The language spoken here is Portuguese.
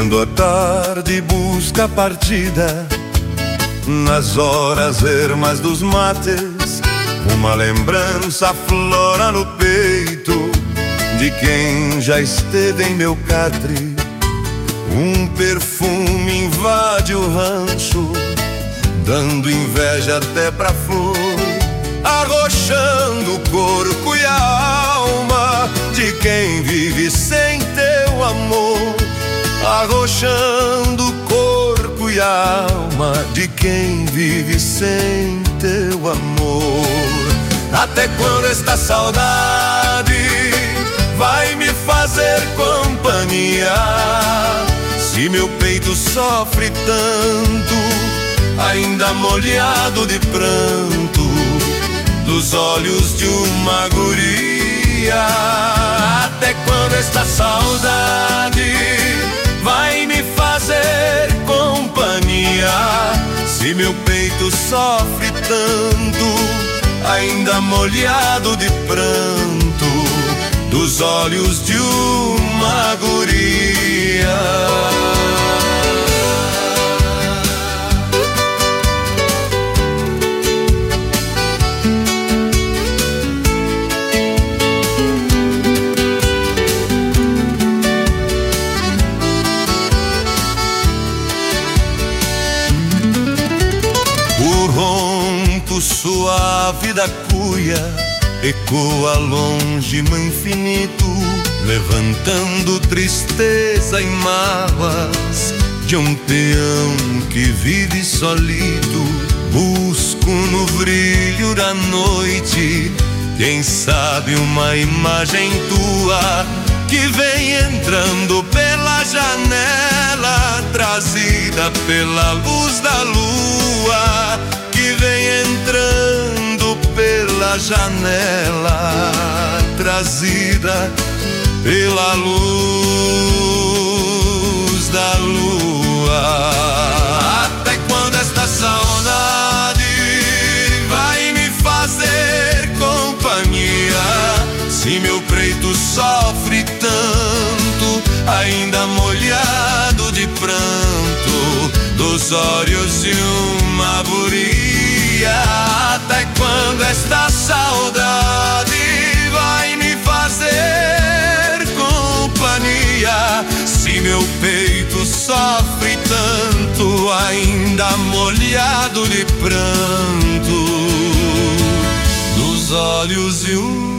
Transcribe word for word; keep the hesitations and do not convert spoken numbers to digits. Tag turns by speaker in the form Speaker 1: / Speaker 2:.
Speaker 1: Quando a tarde busca a partida, nas horas ermas dos mates, uma lembrança aflora no peito de quem já esteve em meu catre. Um perfume invade o rancho, dando inveja até pra flor, arrochando o corpo e a alma de quem vive sem teu amor. Arrochando o corpo e a alma de quem vive sem teu amor. Até quando esta saudade vai me fazer companhia? Se meu peito sofre tanto, ainda molhado de pranto, dos olhos de uma guria. Até quando esta saudade vai me fazer companhia? Se meu peito sofre tanto, ainda molhado de pranto, dos olhos de uma guria. Suave da cuia ecoa longe no infinito, levantando tristeza e mágoas de um peão que vive solito. Busco no brilho da noite, quem sabe uma imagem tua que vem entrando pela janela, trazida pela luz da lua, que vem entrando pela janela, trazida pela luz da lua. Até quando esta saudade vai me fazer companhia? Se meu peito sofre tanto, ainda molhado de pranto, dos olhos de uma guria. Até quando esta saudade vai me fazer companhia? Se meu peito sofre tanto, ainda molhado de pranto, dos olhos de uma